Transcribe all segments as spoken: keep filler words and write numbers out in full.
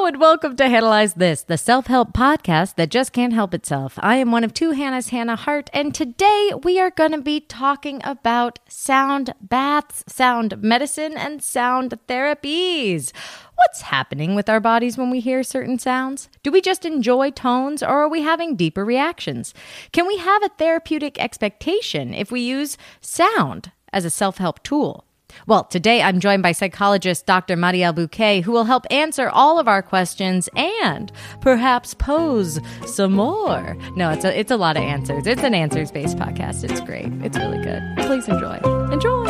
Hello and welcome to Analyze This, the self-help podcast that just can't help itself. I am one of two Hannahs, Hannah Hart, and today we are going to be talking about sound baths, sound medicine, and sound therapies. What's happening with our bodies when we hear certain sounds? Do we just enjoy tones, or are we having deeper reactions? Can we have a therapeutic expectation if we use sound as a self-help tool? Well, today I'm joined by psychologist Doctor Marielle Bouquet, who will help answer all of our questions and perhaps pose some more. No, it's a, it's a lot of answers. It's an answers-based podcast. It's great. It's really good. Please enjoy. Enjoy.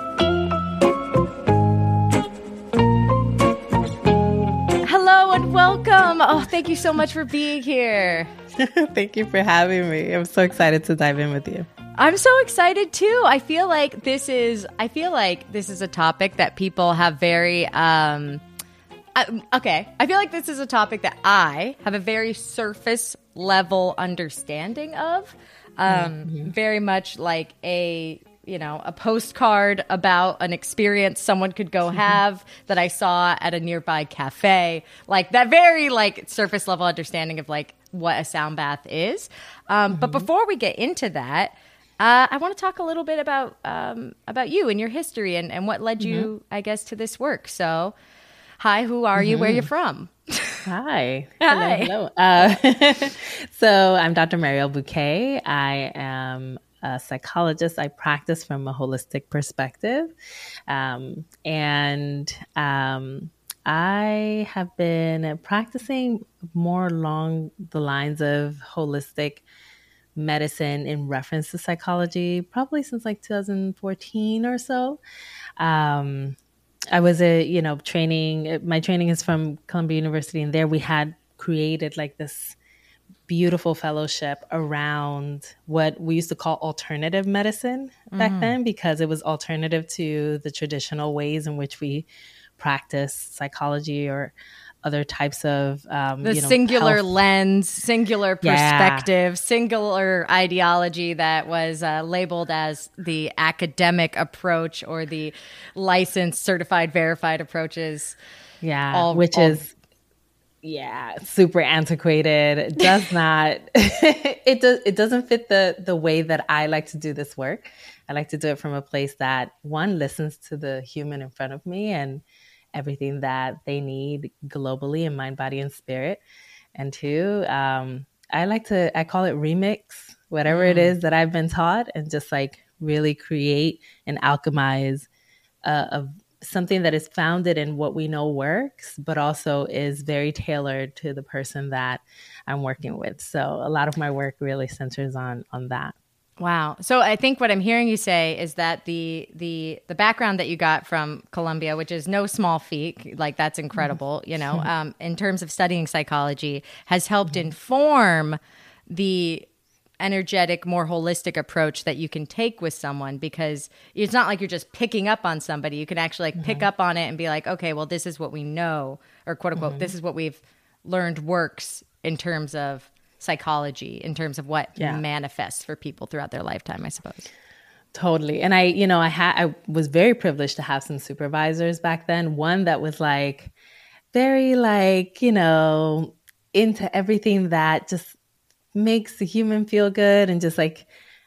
Hello and welcome. Oh, thank you so much for being here. Thank you for having me. I'm so excited to dive in with you. I'm so excited too. I feel like this is I feel like this is a topic that people have very um I, okay. I feel like this is a topic that I have a very surface level understanding of. Um mm-hmm. Very much like a you know, a postcard about an experience someone could go have that I saw at a nearby cafe. Like that very like surface level understanding of like what a sound bath is. Um mm-hmm. But before we get into that, Uh, I want to talk a little bit about um, about you and your history and, and what led you, mm-hmm. I guess, to this work. So, hi, who are you? Mm-hmm. Where are you from? Hi. Hi. Hello. hello. Uh, so, I'm Doctor Marielle Bouquet. I am a psychologist. I practice from a holistic perspective. Um, and um, I have been practicing more along the lines of holistic medicine in reference to psychology, probably since like two thousand fourteen or so. Um, I was a, you know, training, my training is from Columbia University, and there we had created like this beautiful fellowship around what we used to call alternative medicine back mm. then, because it was alternative to the traditional ways in which we practice psychology or other types of um, the you know, singular health. lens, singular perspective, yeah. singular ideology that was uh, labeled as the academic approach or the licensed, certified, verified approaches. Yeah, all, which all... is yeah, super antiquated. It does not it does it doesn't fit the the way that I like to do this work. I like to do it from a place that one listens to the human in front of me and everything that they need globally in mind, body, and spirit. And two, um, I like to, I call it remix, whatever mm. it is that I've been taught, and just like really create and alchemize uh, a, something that is founded in what we know works, but also is very tailored to the person that I'm working with. So a lot of my work really centers on on that. Wow. So I think what I'm hearing you say is that the the the background that you got from Columbia, which is no small feat, like that's incredible, you know, um, in terms of studying psychology, has helped mm-hmm. inform the energetic, more holistic approach that you can take with someone, because it's not like you're just picking up on somebody. You can actually like mm-hmm. pick up on it and be like, okay, well, this is what we know, or quote unquote, mm-hmm. this is what we've learned works in terms of psychology, in terms of what yeah. manifests for people throughout their lifetime, I suppose. Totally. And I, you know, I had, I was very privileged to have some supervisors back then. One that was like, very like, you know, into everything that just makes the human feel good, and just like,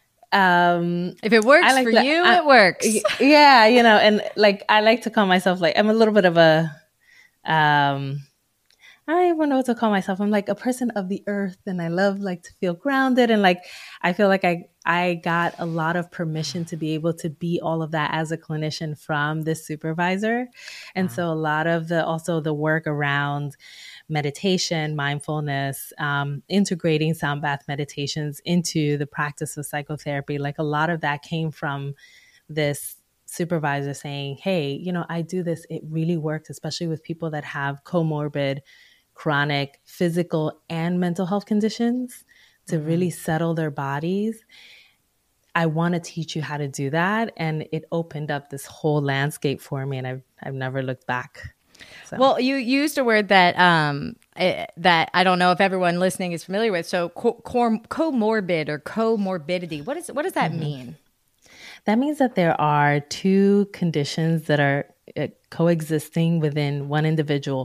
um, if it works like for to, you, I, it works. Yeah. You know, and like, I like to call myself like, I'm a little bit of a, um, I don't even know what to call myself. I'm like a person of the earth, and I love like to feel grounded. And like, I feel like I, I got a lot of permission to be able to be all of that as a clinician from this supervisor. And wow. so a lot of the, also the work around meditation, mindfulness, um, integrating sound bath meditations into the practice of psychotherapy, like a lot of that came from this supervisor saying, hey, you know, I do this. It really works, especially with people that have comorbid, chronic physical and mental health conditions, to mm-hmm. really settle their bodies. I want to teach you how to do that. And it opened up this whole landscape for me, and I've, I've never looked back. So. Well, you used a word that um, that I don't know if everyone listening is familiar with. So co- co- comorbid or comorbidity. What is what does that mm-hmm. mean? That means that there are two conditions that are uh, coexisting within one individual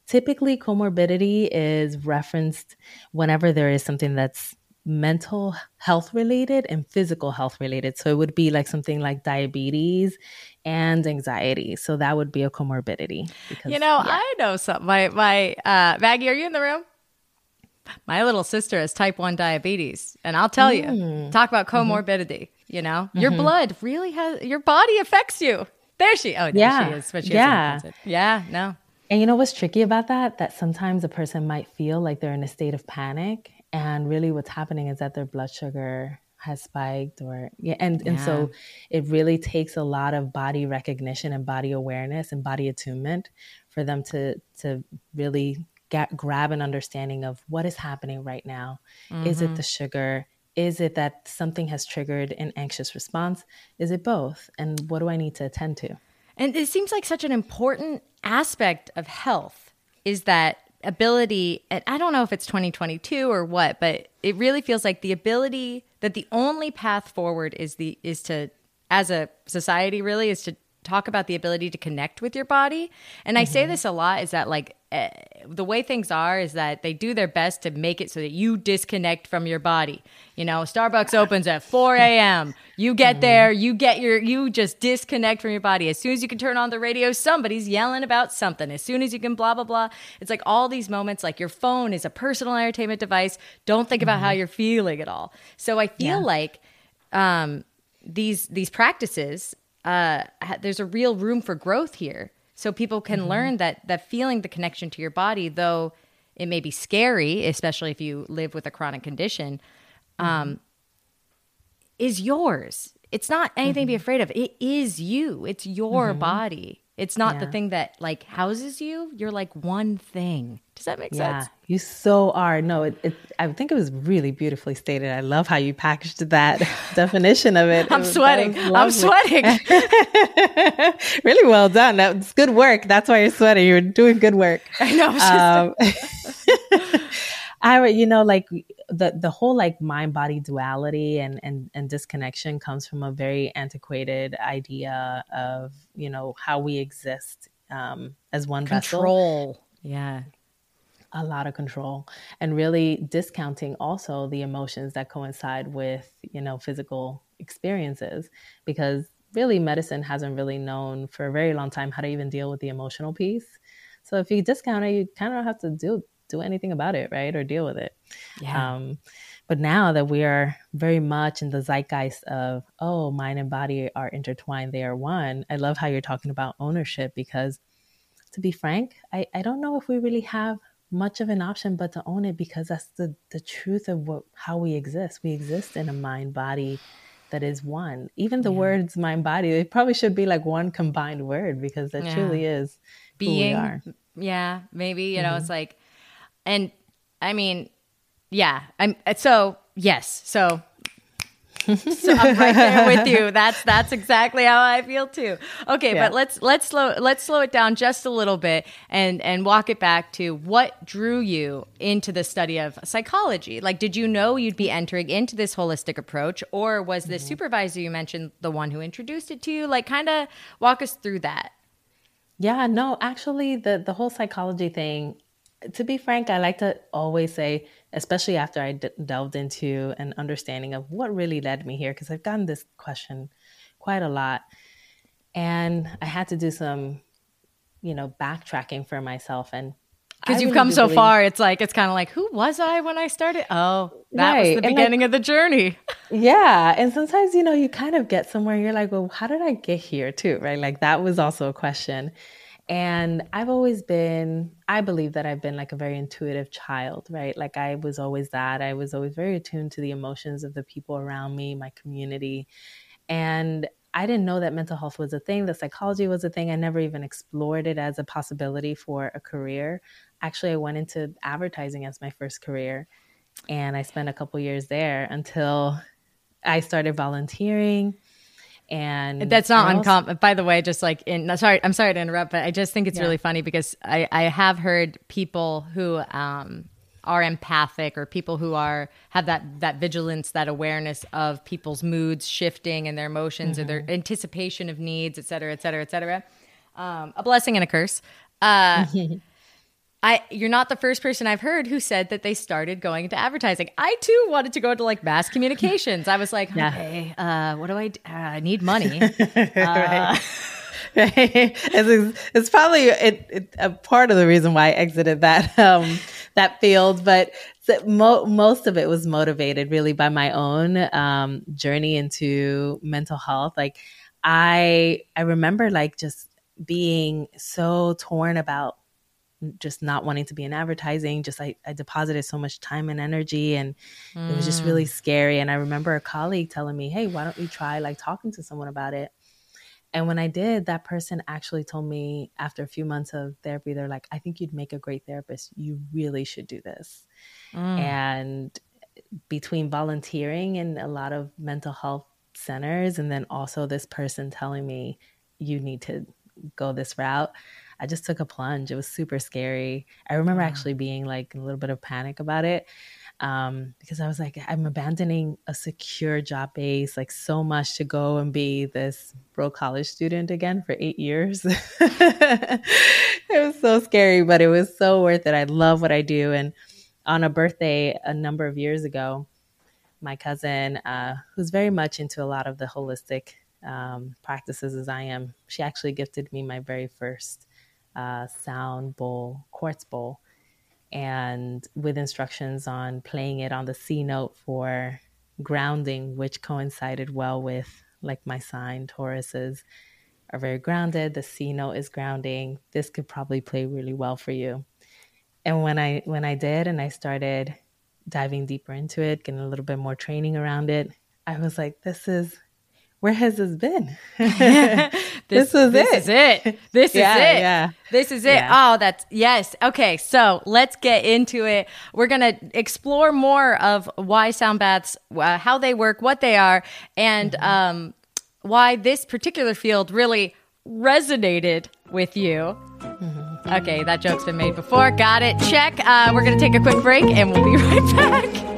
typically comorbidity is referenced whenever there is something that's mental health related and physical health related. So it would be like something like diabetes and anxiety. So that would be a comorbidity. Because, you know, yeah. I know something. My, my, uh, Maggie, are you in the room? My little sister has type one diabetes. And I'll tell mm. you, talk about comorbidity, mm-hmm. you know, mm-hmm. your blood really has, your body affects you. There she, oh, there yeah. she is. But she yeah. Yeah, no. And you know what's tricky about that? That sometimes a person might feel like they're in a state of panic. And really what's happening is that their blood sugar has spiked or, yeah. And, yeah. and so it really takes a lot of body recognition and body awareness and body attunement for them to, to really get, grab an understanding of what is happening right now. Mm-hmm. Is it the sugar? Is it that something has triggered an anxious response? Is it both? And what do I need to attend to? And it seems like such an important aspect of health is that ability, and I don't know if it's twenty twenty-two or what, but it really feels like the ability that the only path forward is the is to, as a society really, is to talk about the ability to connect with your body. And mm-hmm. I say this a lot is that like uh, the way things are is that they do their best to make it so that you disconnect from your body. You know, Starbucks opens at four a.m. You get mm-hmm. there, you get your, you just disconnect from your body. As soon as you can turn on the radio, somebody's yelling about something. As soon as you can blah, blah, blah. It's like all these moments, like your phone is a personal entertainment device. Don't think mm-hmm. about how you're feeling at all. So I feel yeah. like um, these, these practices, uh, there's a real room for growth here. So people can mm-hmm. learn that that feeling the connection to your body, though it may be scary, especially if you live with a chronic condition, um, mm-hmm. is yours. It's not anything mm-hmm. to be afraid of. It is you. It's your mm-hmm. body. It's not yeah. the thing that like houses you. You're like one thing. Does that make yeah, sense? You so are. No, it, it, I think it was really beautifully stated. I love how you packaged that definition of it. I'm it was, sweating. I'm sweating. Really well done. That's good work. That's why you're sweating. You're doing good work. I know. Um, I, you know, like the, the whole like mind body duality and, and, and disconnection comes from a very antiquated idea of, you know, how we exist um, as one vessel. Control. Yeah. A lot of control, and really discounting also the emotions that coincide with, you know, physical experiences, because really medicine hasn't really known for a very long time how to even deal with the emotional piece. So if you discount it, you kind of don't have to do do anything about it, right? Or deal with it. Yeah. Um, but now that we are very much in the zeitgeist of, oh, mind and body are intertwined, they are one. I love how you're talking about ownership, because to be frank, I, I don't know if we really have much of an option but to own it, because that's the, the truth of what how we exist. We exist in a mind body that is one. Even the yeah. words mind body, they probably should be like one combined word, because that yeah. truly is being. Who we are. Yeah, maybe, you know, mm-hmm. it's like, and I mean, yeah, I'm so yes, so. So I'm right there with you. That's that's exactly how I feel too. Okay, yeah. but let's let's slow let's slow it down just a little bit and and walk it back to what drew you into the study of psychology. Like, did you know you'd be entering into this holistic approach, or was the mm-hmm. supervisor you mentioned the one who introduced it to you? Like, kind of walk us through that. Yeah, no, actually, the the whole psychology thing. To be frank, I like to always say, especially after I d- delved into an understanding of what really led me here, because I've gotten this question quite a lot. And I had to do some, you know, backtracking for myself. And because you've really come so believe... far, it's like, it's kind of like, who was I when I started? Oh, that right. was the beginning like, of the journey. Yeah. And sometimes, you know, you kind of get somewhere and you're like, well, how did I get here too? Right. Like that was also a question. And I've always been, I believe that I've been like a very intuitive child, right? Like I was always that. I was always very attuned to the emotions of the people around me, my community. And I didn't know that mental health was a thing, that psychology was a thing. I never even explored it as a possibility for a career. Actually, I went into advertising as my first career. And I spent a couple years there until I started volunteering. And that's not uncommon, by the way, just like in, sorry, I'm sorry to interrupt, but I just think it's yeah. really funny because I, I have heard people who um, are empathic, or people who are, have that, that vigilance, that awareness of people's moods shifting and their emotions mm-hmm. or their anticipation of needs, et cetera, et cetera, et cetera. Um, a blessing and a curse. Uh, I you're not the first person I've heard who said that they started going into advertising. I too wanted to go into like mass communications. I was like, Yeah. okay, uh, what do I do? Uh, I need money. Right. Uh, Right. It's, it's probably it, it, a part of the reason why I exited that um, that field, but so mo- most of it was motivated really by my own um, journey into mental health. Like I, I remember like just being so torn about just not wanting to be in advertising. Just I, I deposited so much time and energy, and mm. it was just really scary. And I remember a colleague telling me, "Hey, why don't we try like talking to someone about it?" And when I did, that person actually told me after a few months of therapy, they're like, I think you'd make a great therapist. You really should do this. Mm. And between volunteering in a lot of mental health centers, and then also this person telling me, you need to go this route, I just took a plunge. It was super scary. I remember mm. actually being like a little bit of panic about it. Um, because I was like, I'm abandoning a secure job base, like so much to go and be this broke college student again for eight years. It was so scary, but it was so worth it. I love what I do. And on a birthday a number of years ago, my cousin, uh, who's very much into a lot of the holistic um, practices as I am, she actually gifted me my very first uh, sound bowl, quartz bowl. And with instructions on playing it on the C note for grounding, which coincided well with like my sign. Tauruses are very grounded. The C note is grounding. This could probably play really well for you. And when I when I did, and I started diving deeper into it, getting a little bit more training around it, I was like, this is, where has this been? this, this is this it. Is it. This yeah, is it. Yeah. This is it. Yeah. Oh, that's, yes. Okay. So let's get into it. We're going to explore more of why sound baths, uh, how they work, what they are, and mm-hmm. um, why this particular field really resonated with you. Mm-hmm. Okay. That joke's been made before. Got it. Check. Uh, we're going to take a quick break and we'll be right back.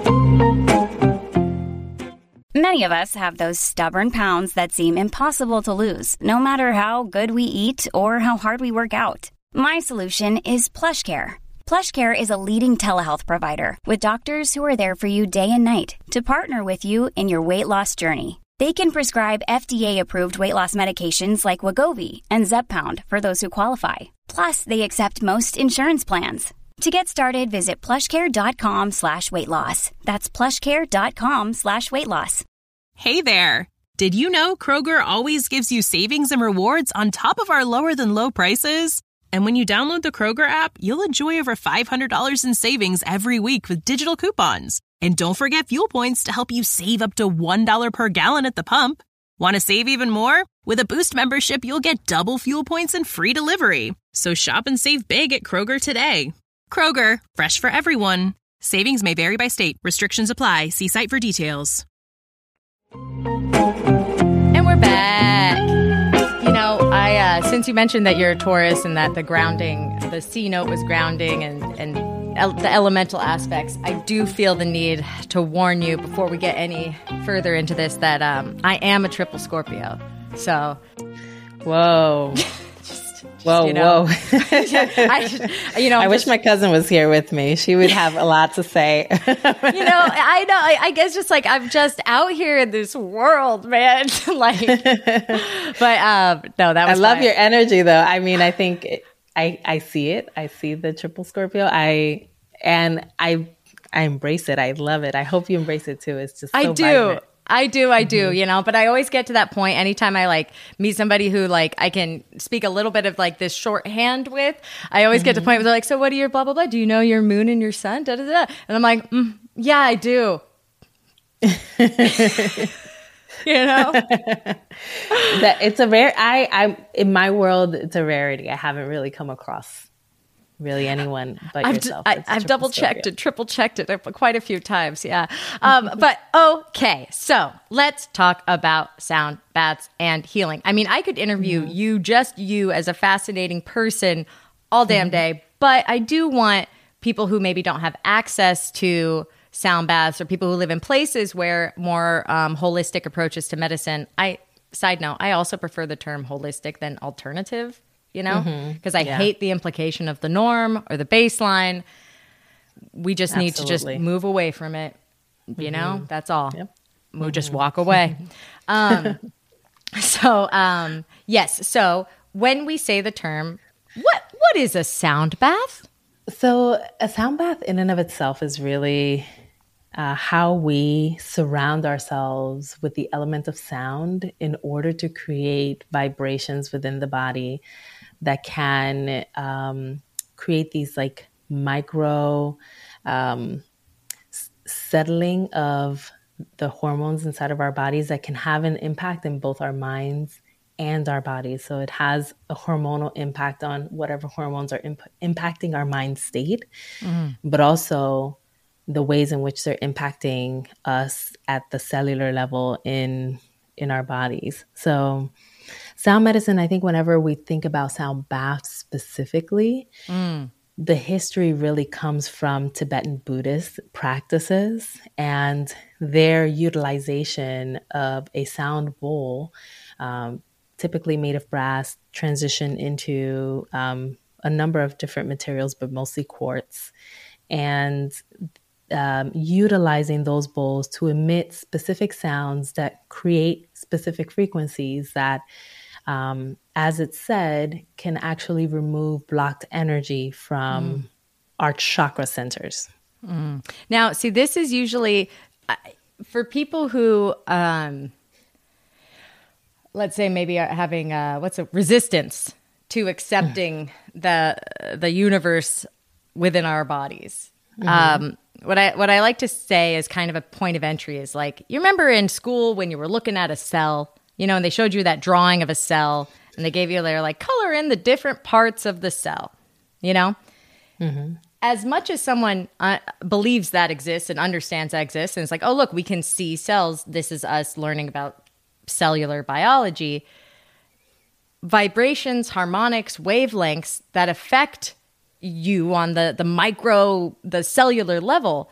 Many of us have those stubborn pounds that seem impossible to lose, no matter how good we eat or how hard we work out. My solution is PlushCare. PlushCare is a leading telehealth provider with doctors who are there for you day and night to partner with you in your weight loss journey. They can prescribe F D A-approved weight loss medications like Wegovy and Zepbound for those who qualify. Plus, they accept most insurance plans. To get started, visit plushcare.com slash weight loss. That's plushcare.com slash weight loss. Hey there. Did you know Kroger always gives you savings and rewards on top of our lower than low prices? And when you download the Kroger app, you'll enjoy over five hundred dollars in savings every week with digital coupons. And don't forget fuel points to help you save up to one dollar per gallon at the pump. Want to save even more? With a Boost membership, you'll get double fuel points and free delivery. So shop and save big at Kroger today. Kroger, fresh for everyone. Savings may vary by state. Restrictions apply. See site for details. And we're back. You know, I uh, since you mentioned that you're a Taurus and that the grounding, the C note was grounding and, and el- the elemental aspects, I do feel the need to warn you before we get any further into this that um, I am a triple Scorpio. So, whoa. Whoa, you know. whoa. I, you know, I wish my cousin was here with me. She would have a lot to say. you know, I know. I, I guess just like I'm just out here in this world, man. like, but um, no, that was I love fine. your energy, though. I mean, I think it, I I see it. I see the triple Scorpio. I and I I embrace it. I love it. I hope you embrace it too. It's just so I do. vibrant. I do, I do, Mm-hmm. you know, but I always get to that point anytime I like meet somebody who like I can speak a little bit of like this shorthand with. I always mm-hmm. get to the point where they're like, so what are your blah, blah, blah? Do you know your moon and your sun? Da, da, da. And I'm like, mm, yeah, I do. you know? that it's a rare, I, I, in my world, it's a rarity. I haven't really come across really anyone but I've yourself. D- I, I've double checked it, triple checked it quite a few times. Yeah. Um, but okay. So let's talk about sound baths and healing. I mean, I could interview mm-hmm. you, just you as a fascinating person all damn mm-hmm. day, but I do want people who maybe don't have access to sound baths or people who live in places where more um, holistic approaches to medicine. I, side note, I also prefer the term holistic than alternative. you know, because mm-hmm. I yeah. hate the implication of the norm or the baseline. We just Absolutely. need to just move away from it. You mm-hmm. know, that's all. Yep. We'll mm-hmm. just walk away. um, so, um, yes. So when we say the term, what what is a sound bath? So a sound bath in and of itself is really uh, how we surround ourselves with the element of sound in order to create vibrations within the body that can um, create these like micro um, s- settling of the hormones inside of our bodies that can have an impact in both our minds and our bodies. So it has a hormonal impact on whatever hormones are imp- impacting our mind state, mm-hmm. but also the ways in which they're impacting us at the cellular level in in our bodies. So sound medicine, I think whenever we think about sound baths specifically, mm. the history really comes from Tibetan Buddhist practices and their utilization of a sound bowl, um, typically made of brass, transition into um, a number of different materials, but mostly quartz, and um, utilizing those bowls to emit specific sounds that create specific frequencies that, um, as it's said, can actually remove blocked energy from mm. our chakra centers. Mm. Now, see, this is usually uh, for people who... Um, let's say maybe having uh, what's a resistance to accepting the the universe within our bodies. Mm-hmm. Um, what I what I like to say is kind of a point of entry is like, you remember in school when you were looking at a cell, you know, and they showed you that drawing of a cell and they gave you their like color in the different parts of the cell, you know? Mm-hmm. As much as someone uh, believes that exists and understands that exists, and it's like, oh, look, we can see cells. This is us learning about cellular biology. Vibrations, harmonics, wavelengths that affect you on the, the micro, the cellular level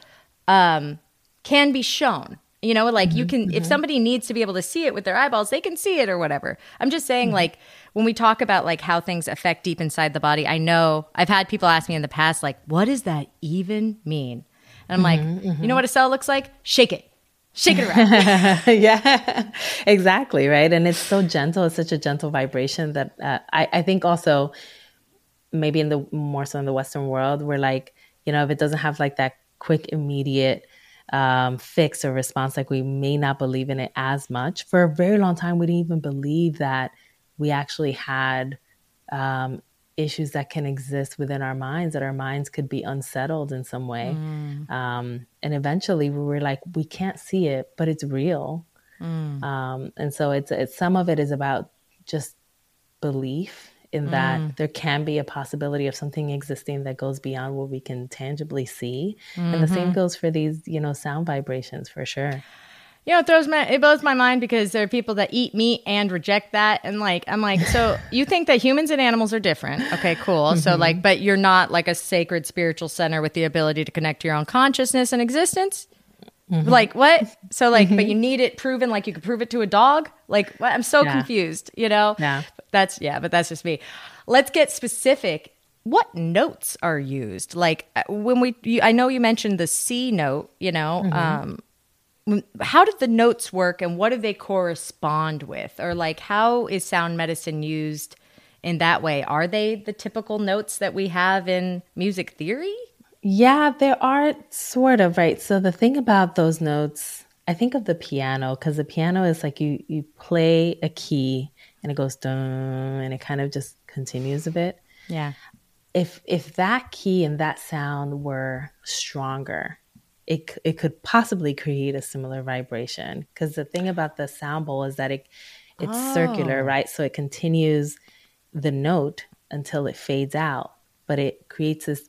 um, can be shown. You know, like mm-hmm, you can, mm-hmm. if somebody needs to be able to see it with their eyeballs, they can see it or whatever. I'm just saying, mm-hmm. like, when we talk about like how things affect deep inside the body, I know I've had people ask me in the past, like, what does that even mean? And I'm mm-hmm, like, mm-hmm. you know what a cell looks like? Shake it. Shake it around. Yeah, exactly. Right. And it's so gentle. It's such a gentle vibration that uh, I, I think also maybe in the more so in the Western world, we're like, you know, if it doesn't have like that quick, immediate um, fix or response, like we may not believe in it as much. For a very long time, we didn't even believe that we actually had um, issues that can exist within our minds, that our minds could be unsettled in some way. Mm. Um, and eventually we were like, we can't see it, but it's real. Mm. Um, and so it's, it's, some of it is about just belief in that mm. there can be a possibility of something existing that goes beyond what we can tangibly see. Mm-hmm. And the same goes for these, you know, sound vibrations for sure. You know, it throws my, it blows my mind because there are people that eat meat and reject that. And like, I'm like, so you think that humans and animals are different. Okay, cool. Mm-hmm. So like, but you're not like a sacred spiritual center with the ability to connect to your own consciousness and existence. Mm-hmm. Like what? So like, mm-hmm. but you need it proven, like you could prove it to a dog. Like what? I'm so yeah. confused, you know? Yeah. That's, yeah, but that's just me. Let's get specific. What notes are used? Like when we, you, I know you mentioned the C note, you know, mm-hmm. um, how did the notes work and what do they correspond with? Or like, how is sound medicine used in that way? Are they the typical notes that we have in music theory? Yeah, there are sort of, right? So the thing about those notes, I think of the piano, because the piano is like you, you play a key and it goes dun, and it kind of just continues a bit. Yeah. If, if that key and that sound were stronger, it it could possibly create a similar vibration. Because the thing about the sound bowl is that it it's oh. circular, right? So it continues the note until it fades out. But it creates this,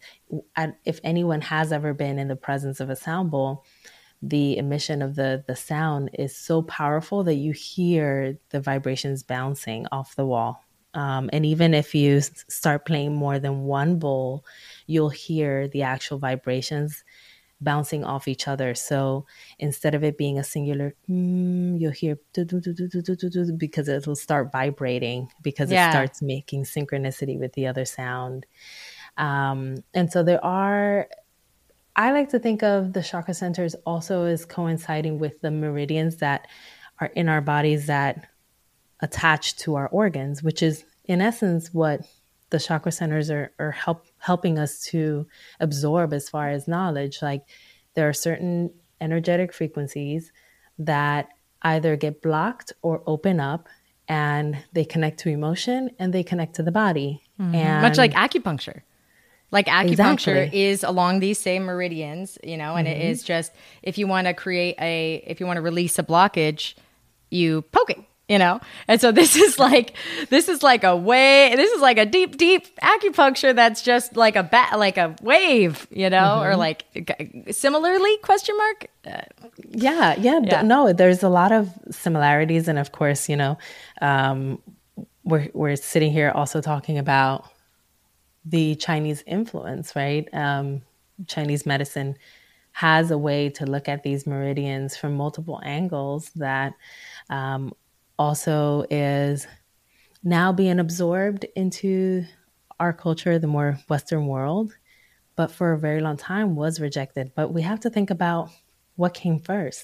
if anyone has ever been in the presence of a sound bowl, the emission of the, the sound is so powerful that you hear the vibrations bouncing off the wall. Um, and even if you start playing more than one bowl, you'll hear the actual vibrations bouncing off each other. So instead of it being a singular, mm, you'll hear do, do, do, do, do, do, do, do, because it'll start vibrating because Yeah. it starts making synchronicity with the other sound. Um, and so there are, I like to think of the chakra centers also as coinciding with the meridians that are in our bodies that attach to our organs, which is in essence what the chakra centers are, are help, helping us to absorb as far as knowledge. Like there are certain energetic frequencies that either get blocked or open up, and they connect to emotion and they connect to the body. Mm-hmm. And much like acupuncture. Like acupuncture exactly. is along these same meridians, you know, and mm-hmm. it is just, if you want to create a, if you want to release a blockage, you poke it. You know, and so this is like this is like a way. This is like a deep, deep acupuncture that's just like a bat, like a wave. You know, mm-hmm. or like similarly question mark. Uh, yeah, yeah, yeah. No, there's a lot of similarities, and of course, you know, um, we're we're sitting here also talking about the Chinese influence, right? Um, Chinese medicine has a way to look at these meridians from multiple angles that. Um, also is now being absorbed into our culture, the more Western world, but for a very long time was rejected. But we have to think about what came first.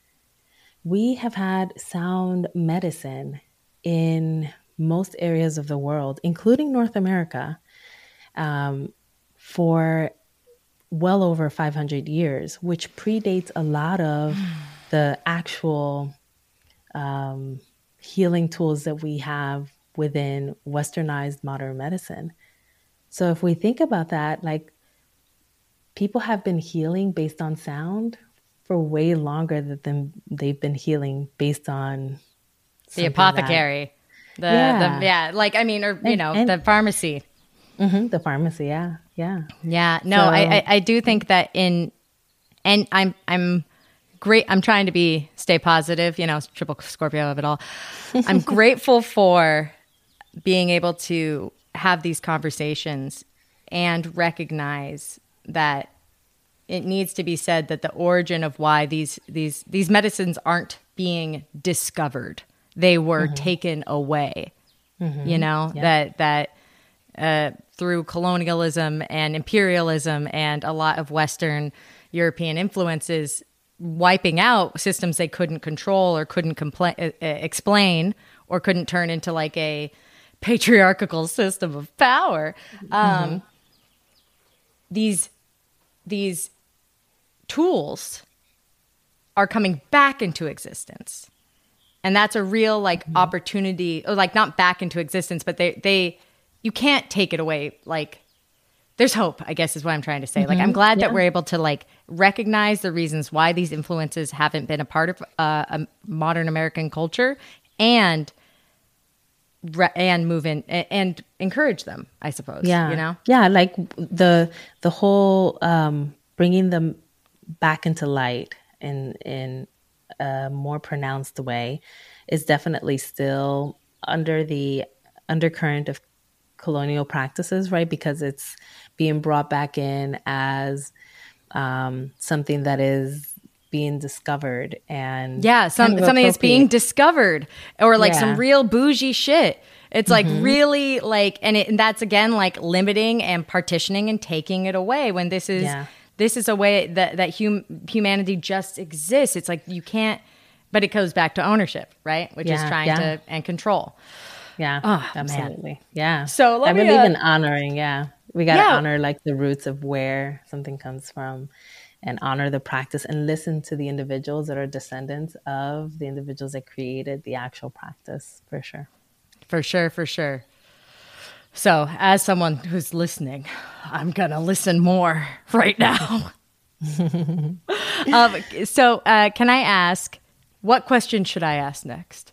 We have had sound medicine in most areas of the world, including North America, um, for well over five hundred years, which predates a lot of the actual um, healing tools that we have within westernized modern medicine. So if we think about that, like people have been healing based on sound for way longer than they've been healing based on the apothecary. That, the, yeah. the yeah, like I mean, or you and, know, and, the pharmacy. Mm-hmm, the pharmacy, yeah, yeah, yeah. No, so, I, I I do think that in, and I'm I'm. Great. I'm trying to be stay positive, you know, triple Scorpio of it all. I'm grateful for being able to have these conversations and recognize that it needs to be said that the origin of why these these these medicines aren't being discovered. They were mm-hmm. taken away. Mm-hmm. You know, yeah. that that uh, through colonialism and imperialism and a lot of Western European influences, wiping out systems they couldn't control or couldn't compla- uh, explain or couldn't turn into like a patriarchal system of power. Um, mm-hmm. These these tools are coming back into existence, and that's a real like mm-hmm. opportunity. Or like not back into existence, but they they you can't take it away. Like there's hope, I guess, is what I'm trying to say. Mm-hmm. Like I'm glad yeah. that we're able to like recognize the reasons why these influences haven't been a part of uh, a modern American culture, and re- and move in and, and encourage them, I suppose. Yeah, you know, yeah, like the the whole um, bringing them back into light in in a more pronounced way is definitely still under the undercurrent of colonial practices, right? Because it's being brought back in as um, something that is being discovered and yeah, some, kind of something that's being discovered, or like yeah. some real bougie shit. It's like mm-hmm. really like, and, it, and that's again like limiting and partitioning and taking it away when this is yeah. this is a way that that hum, humanity just exists. It's like you can't, but it goes back to ownership, right? Which yeah, is trying yeah. to and control. Yeah, oh, absolutely. Man. Yeah. So let I me, believe uh, in honoring. Yeah, we got to yeah. honor like the roots of where something comes from, and honor the practice, and listen to the individuals that are descendants of the individuals that created the actual practice. For sure. For sure. For sure. So, as someone who's listening, I'm gonna listen more right now. um, so, uh, can I ask, what question should I ask next?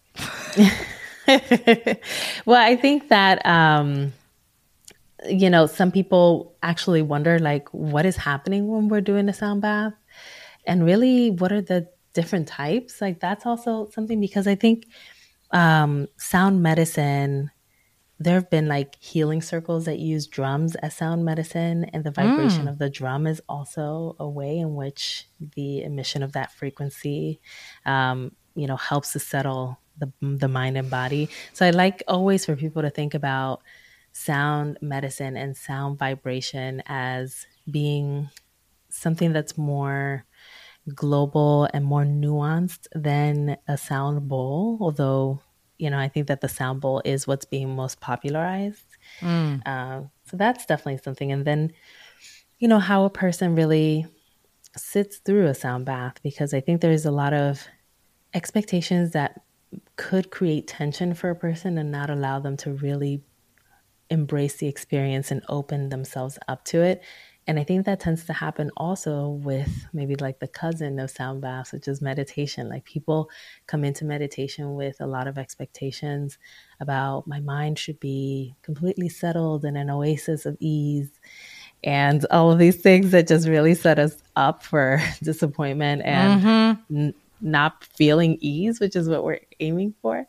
Well, I think that, um, you know, some people actually wonder, like, what is happening when we're doing a sound bath? And really, what are the different types? Like, that's also something, because I think um, sound medicine there have been like healing circles that use drums as sound medicine, and the vibration Mm. of the drum is also a way in which the emission of that frequency, um, you know, helps to settle the the mind and body. So I like always for people to think about sound medicine and sound vibration as being something that's more global and more nuanced than a sound bowl, although, you know, I think that the sound bowl is what's being most popularized. Mm. Uh, so that's definitely something. And then, you know, how a person really sits through a sound bath, because I think there's a lot of expectations that could create tension for a person and not allow them to really embrace the experience and open themselves up to it. And I think that tends to happen also with maybe like the cousin of sound baths, which is meditation. Like people come into meditation with a lot of expectations about my mind should be completely settled in an oasis of ease and all of these things that just really set us up for disappointment and Mm-hmm. n- not feeling ease, which is what we're aiming for.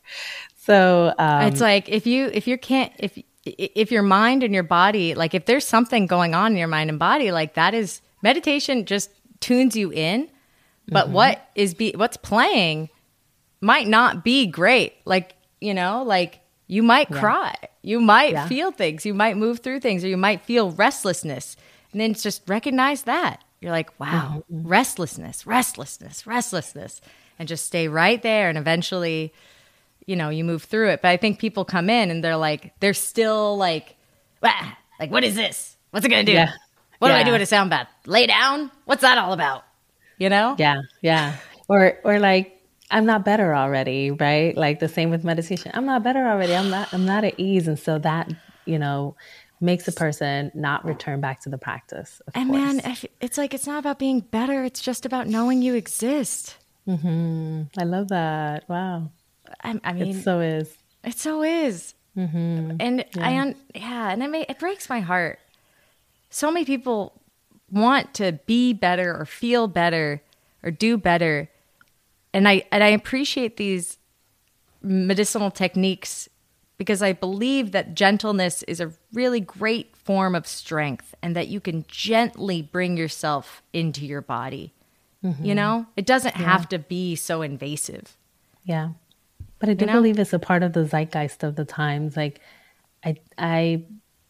So um, It's like if you if you can't if if your mind and your body, like if there's something going on in your mind and body, like that is meditation just tunes you in. But Mm-hmm. what is be what's playing might not be great. Like, you know, like you might Yeah. cry, you might Yeah. feel things, you might move through things, or you might feel restlessness. And then it's just recognize that. You're like, wow, Mm-hmm. restlessness, restlessness, restlessness. And just stay right there. And eventually, you know, you move through it. But I think people come in and they're like, they're still like, "Wah, like, what is this? What's it going to do? Yeah. What do I Yeah. do at a sound bath? Lay down? What's that all about? You know? Yeah, yeah. Or or like I'm not better already, right? Like the same with meditation. I'm not better already. I'm not I'm not at ease. And so that, you know, makes a person not return back to the practice. Of And course. man, if- it's like, it's not about being better. It's just about knowing you exist. hmm I love that. Wow. I, I mean, It so is. it so is. hmm And I, un- yeah, and it, may, it breaks my heart. So many people want to be better or feel better or do better. And I, and I appreciate these medicinal techniques because I believe that gentleness is a really great form of strength and that you can gently bring yourself into your body. You know, it doesn't have to be so invasive. Yeah. But I do know? believe it's a part of the zeitgeist of the times. Like I I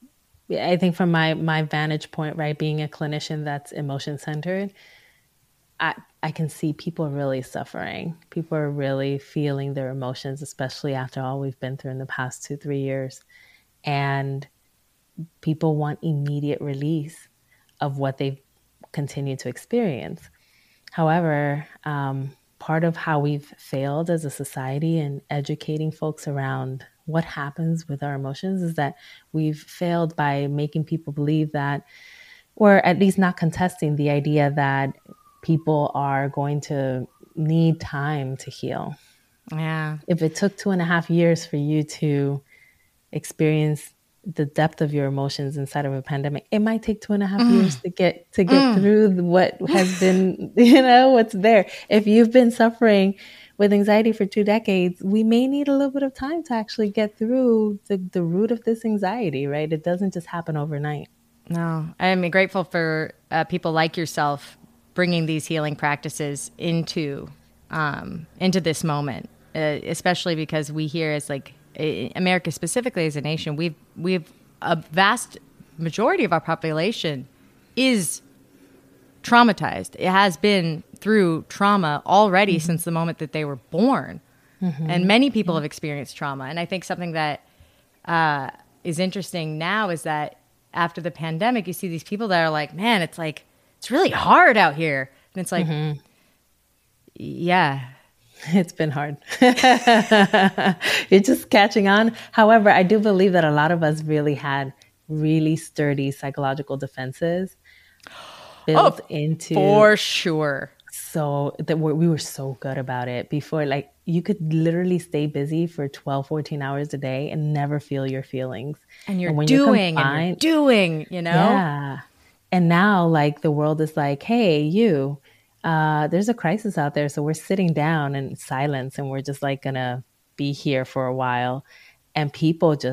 I think from my my vantage point, right, being a clinician that's emotion centered, I I can see people really suffering. People are really feeling their emotions, especially after all we've been through in the past two, three years. And people want immediate release of what they've continued to experience. However, um, part of how we've failed as a society in educating folks around what happens with our emotions is that we've failed by making people believe that, or at least not contesting the idea that people are going to need time to heal. Yeah. If it took two and a half years for you to experience the depth of your emotions inside of a pandemic, it might take two and a half Mm. years to get to get through what has been, you know, what's there. If you've been suffering with anxiety for two decades, we may need a little bit of time to actually get through the, the root of this anxiety, right? It doesn't just happen overnight. No, I'm grateful for uh, people like yourself bringing these healing practices into um, into this moment, uh, especially because we here as like uh, America specifically as a nation, we've we've a vast majority of our population is traumatized. It has been through trauma already mm-hmm. since the moment that they were born, mm-hmm. and many people have experienced trauma. And I think something that uh, is interesting now is that after the pandemic, you see these people that are like, man, it's like, it's really hard out here. And it's like, mm-hmm. yeah. It's been hard. You're just catching on. However, I do believe that a lot of us really had really sturdy psychological defenses built oh, into. For sure. So that we're, we were so good about it before. Like you could literally stay busy for twelve, fourteen hours a day and never feel your feelings. And you're and when doing you're confined, and you're doing, you know? Yeah. And now like the world is like, hey, you, uh, there's a crisis out there. So we're sitting down in silence and we're just like going to be here for a while. And people just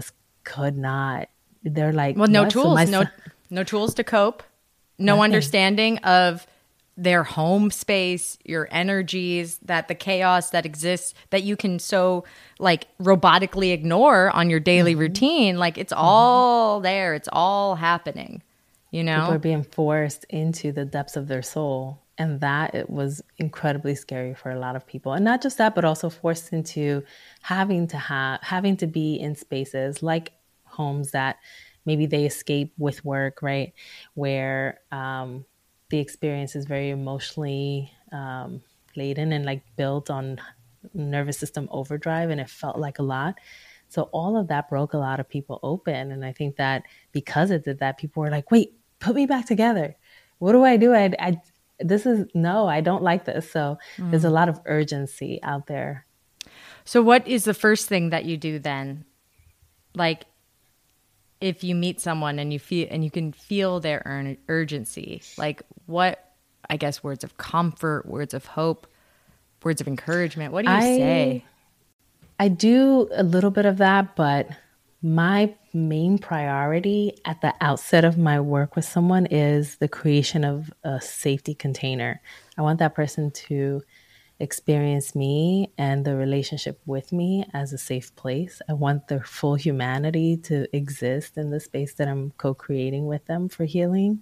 could not. They're like, well, no what? So tools, my no, son- no tools to cope, no Nothing. understanding of their home space, your energies, that the chaos that exists that you can so like robotically ignore on your daily Mm-hmm. routine. Like it's all there. It's all happening, you know? People are being forced into the depths of their soul. And that it was incredibly scary for a lot of people. And not just that, but also forced into having to have, having to be in spaces like homes that maybe they escape with work, right? Where, um, the experience is very emotionally um, laden and like built on nervous system overdrive, and it felt like a lot. So all of that broke a lot of people open. And I think that because it did that, people were like, wait, put me back together. What do I do? I, I this is, no, I don't like this. So mm. there's a lot of urgency out there. So what is the first thing that you do then? Like, if you meet someone and you feel and you can feel their ur- urgency, like what, I guess, words of comfort, words of hope, words of encouragement, what do you I, say? I do a little bit of that, but my main priority at the outset of my work with someone is the creation of a safety container. I want that person to experience me and the relationship with me as a safe place. I want their full humanity to exist in the space that I'm co-creating with them for healing.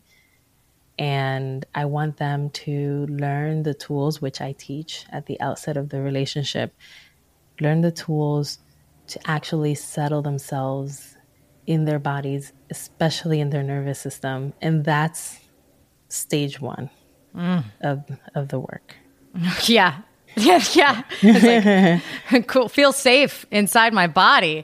And I want them to learn the tools which I teach at the outset of the relationship, learn the tools to actually settle themselves in their bodies, especially in their nervous system. And that's stage one mm. of, of the work. Yeah. Yeah. Yeah. It's like, cool. Feel safe inside my body.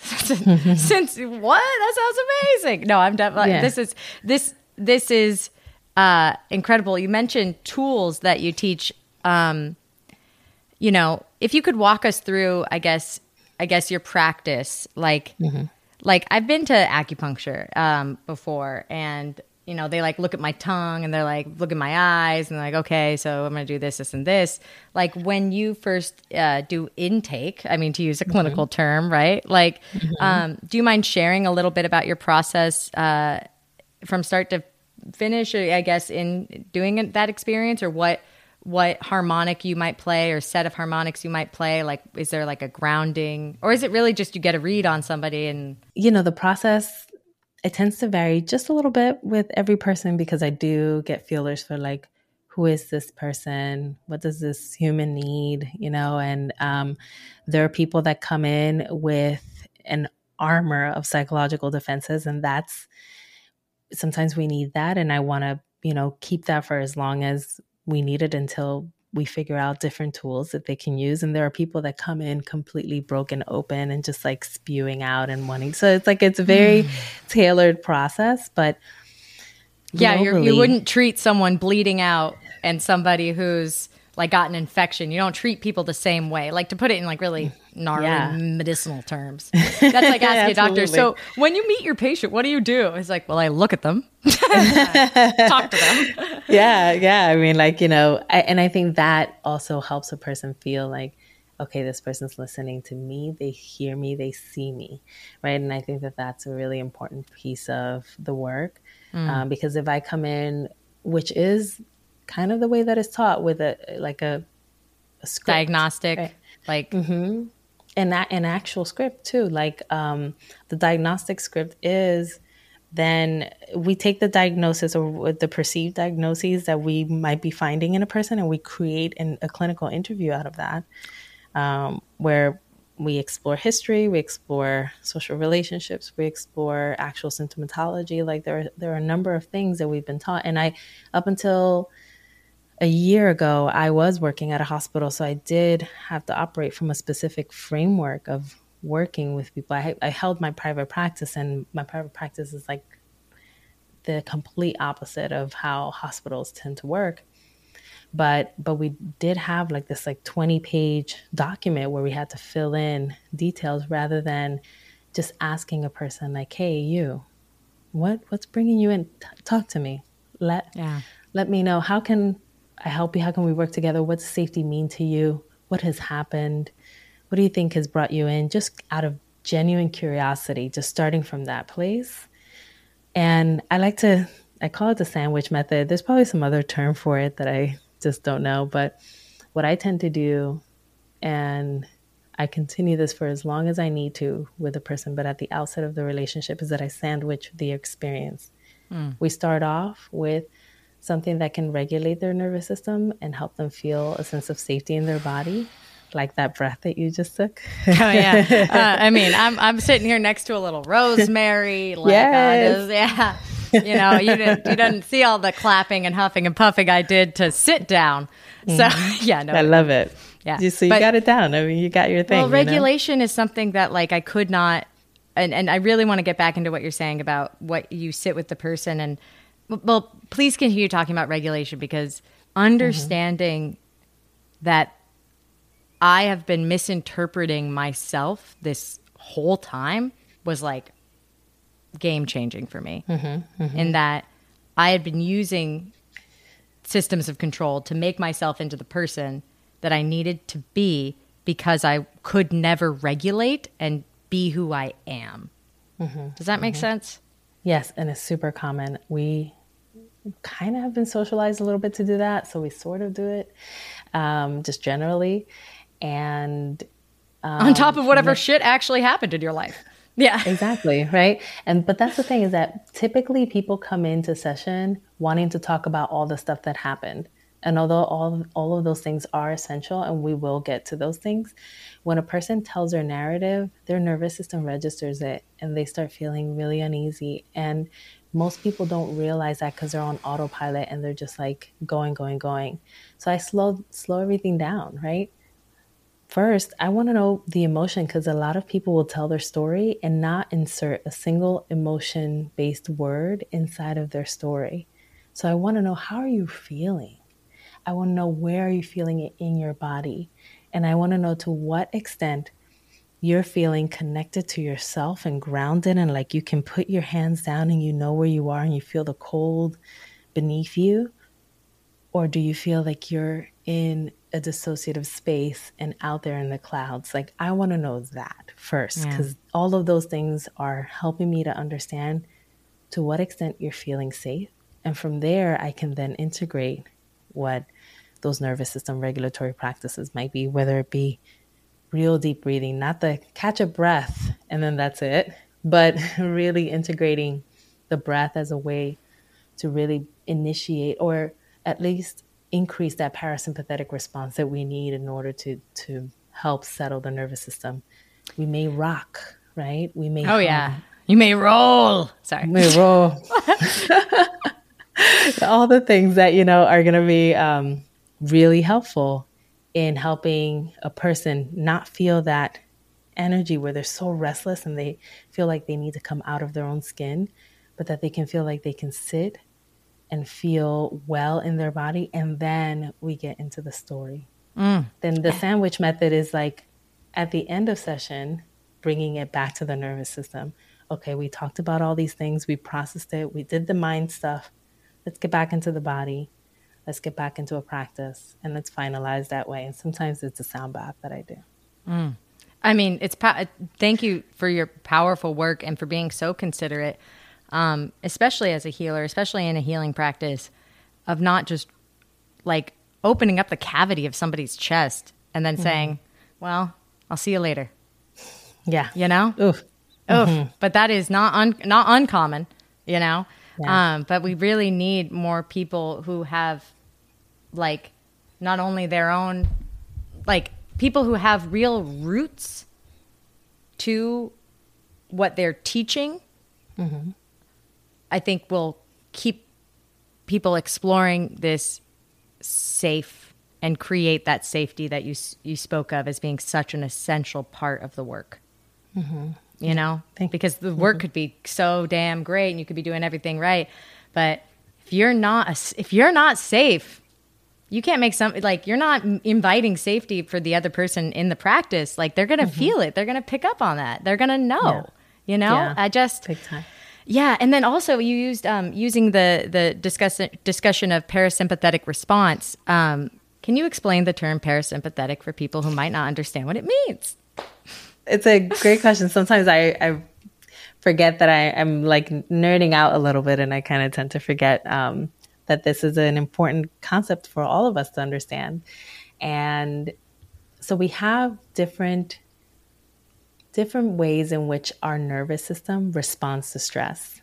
Since what? That sounds amazing. No, I'm definitely, yeah. this is, this, this is uh, incredible. You mentioned tools that you teach. Um, you know, if you could walk us through, I guess, I guess your practice, like, mm-hmm. like I've been to acupuncture um, before, and you know, they like look at my tongue and they're like, look at my eyes and they're like, okay, so I'm going to do this, this, and this. Like when you first uh, do intake, I mean, to use a clinical mm-hmm. term, right? Like, mm-hmm. um, do you mind sharing a little bit about your process uh, from start to finish, or I guess in doing that experience, or what, what harmonic you might play or set of harmonics you might play? Like, is there like a grounding, or is it really just you get a read on somebody and... You know, the process, it tends to vary just a little bit with every person, because I do get feelers for like, who is this person? What does this human need? You know, and um, there are people that come in with an armor of psychological defenses, and that's, sometimes we need that. And I want to, you know, keep that for as long as we need it until we figure out different tools that they can use. And there are people that come in completely broken open and just like spewing out and wanting. So it's like, it's a very mm. tailored process, but yeah, you're, you wouldn't treat someone bleeding out and somebody who's like got an infection. You don't treat people the same way. Like, to put it in like really gnarly yeah. medicinal terms. That's like asking a doctor, so when you meet your patient, what do you do? It's like, well, I look at them, talk to them. Yeah. Yeah. I mean, like, you know, I, and I think that also helps a person feel like, okay, this person's listening to me. They hear me. They see me. Right. And I think that that's a really important piece of the work. Mm. Um, because if I come in, which is kind of the way that it's taught, with a, like a, a script, diagnostic, right? like, mm-hmm. and that an actual script too. Like, um, the diagnostic script is, then we take the diagnosis or the perceived diagnoses that we might be finding in a person, and we create an, a clinical interview out of that, um, where we explore history, we explore social relationships, we explore actual symptomatology. Like there are, there are a number of things that we've been taught. And I, up until a year ago, I was working at a hospital. So I did have to operate from a specific framework of working with people. I, I held my private practice, and my private practice is like the complete opposite of how hospitals tend to work. But but we did have like this like twenty page document where we had to fill in details, rather than just asking a person like, hey, you, what what's bringing you in? T- talk to me. Let yeah. let me know. How can I help you? How can we work together? What does safety mean to you? What has happened? What do you think has brought you in? Just out of genuine curiosity, just starting from that place. And I like to, I call it the sandwich method. There's probably some other term for it that I just don't know. But what I tend to do, and I continue this for as long as I need to with a person, but at the outset of the relationship, is that I sandwich the experience. Mm. We start off with something that can regulate their nervous system and help them feel a sense of safety in their body, like that breath that you just took. Oh yeah, uh, I mean, I'm I'm sitting here next to a little rosemary. Like, yes. uh, just, yeah. You know, you didn't you didn't see all the clapping and huffing and puffing I did to sit down. So mm-hmm. yeah, no, I love it. Yeah, you, so you but, got it down. I mean, you got your thing. Well, regulation you know? is something that like I could not, and and I really want to get back into what you're saying about what you sit with the person and. Well, please continue talking about regulation, because understanding mm-hmm. that I have been misinterpreting myself this whole time was like game changing for me. Mm-hmm, mm-hmm. In that I had been using systems of control to make myself into the person that I needed to be because I could never regulate and be who I am. Mm-hmm, Does that make mm-hmm. sense? Yes, and it's super common. We kind of have been socialized a little bit to do that, so we sort of do it, um, just generally. And um, on top of whatever yeah. shit actually happened in your life. Yeah, exactly, right? And but that's the thing, is that typically people come into session wanting to talk about all the stuff that happened. And although all all of those things are essential, and we will get to those things, when a person tells their narrative, their nervous system registers it, and they start feeling really uneasy. And most people don't realize that because they're on autopilot and they're just like going, going, going. So I slow slow everything down, right? First, I want to know the emotion, because a lot of people will tell their story and not insert a single emotion-based word inside of their story. So I want to know, how are you feeling? I want to know, where are you feeling it in your body? And I want to know to what extent you're feeling connected to yourself and grounded, and like you can put your hands down and you know where you are and you feel the cold beneath you. Or do you feel like you're in a dissociative space and out there in the clouds? Like, I want to know that first, because yeah. all of those things are helping me to understand to what extent you're feeling safe. And from there, I can then integrate what those nervous system regulatory practices might be, whether it be real deep breathing, not the catch a breath and then that's it, but really integrating the breath as a way to really initiate, or at least increase that parasympathetic response that we need in order to to help settle the nervous system. We may rock, right? We may Oh hum. yeah. You may roll. Sorry. We may roll. All the things that, you know, are going to be um, really helpful in helping a person not feel that energy where they're so restless and they feel like they need to come out of their own skin, but that they can feel like they can sit and feel well in their body. And then we get into the story. Mm. Then the sandwich method is like, at the end of session, bringing it back to the nervous system. Okay, we talked about all these things. We processed it. We did the mind stuff. Let's get back into the body. Let's get back into a practice, and let's finalize that way. And sometimes it's a sound bath that I do. Mm. I mean, it's po- thank you for your powerful work and for being so considerate, um, especially as a healer, especially in a healing practice, of not just like opening up the cavity of somebody's chest and then mm-hmm. saying, well, I'll see you later. Yeah. You know? Oof. Oof. Mm-hmm. But that is not un- not uncommon, you know? Yeah. Um, but we really need more people who have like not only their own, like people who have real roots to what they're teaching, mm-hmm. I think will keep people exploring this safe and create that safety that you you spoke of as being such an essential part of the work. Mm-hmm. You know, Thank because the work mm-hmm. could be so damn great and you could be doing everything right, but if you're not a, if you're not safe, you can't make some like you're not inviting safety for the other person in the practice. Like they're gonna mm-hmm. feel it, they're gonna pick up on that, they're gonna know. Yeah. You know, yeah. I just big time. Yeah, and then also you used um, using the the discuss, discussion of parasympathetic response. Um, can you explain the term parasympathetic for people who might not understand what it means? it's a great question. Sometimes I, I forget that I, I'm like nerding out a little bit, and I kind of tend to forget um, that this is an important concept for all of us to understand. And so we have different different ways in which our nervous system responds to stress.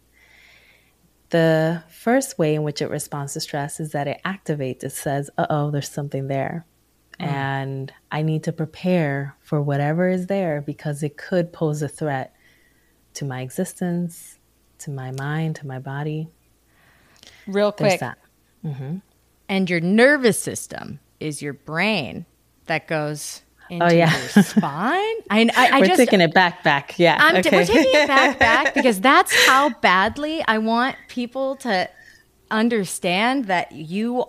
The first way in which it responds to stress is that it activates. It says, uh-oh, there's something there. Mm. And I need to prepare for whatever is there because it could pose a threat to my existence, to my mind, to my body. Real quick. Mm-hmm. And your nervous system is your brain that goes into oh, yeah. your spine. I, I, I we're just, taking it back, back. Yeah. I'm okay. t- we're taking it back, back because that's how badly I want people to understand that you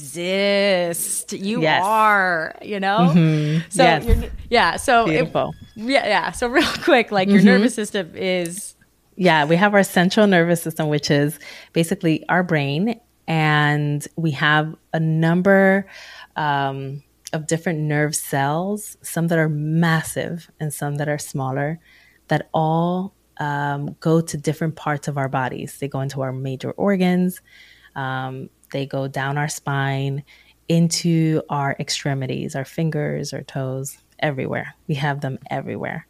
exist. You yes. are, you know? Mm-hmm. So, yes. you're, yeah. So, beautiful. It, yeah, yeah. So, real quick, like your mm-hmm. nervous system is. Yeah, we have our central nervous system, which is basically our brain. And we have a number um, of different nerve cells, some that are massive and some that are smaller, that all um, go to different parts of our bodies. They go into our major organs. Um, they go down our spine, into our extremities, our fingers, our toes, everywhere. We have them everywhere.